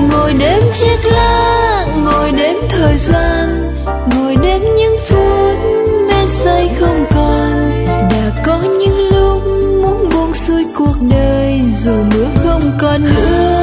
ngồi đếm chiếc lá, ngồi đếm thời gian, ngồi đếm những phút mê say không còn. Đã có những lúc muốn buông xuôi cuộc đời, dù mưa không còn nữa.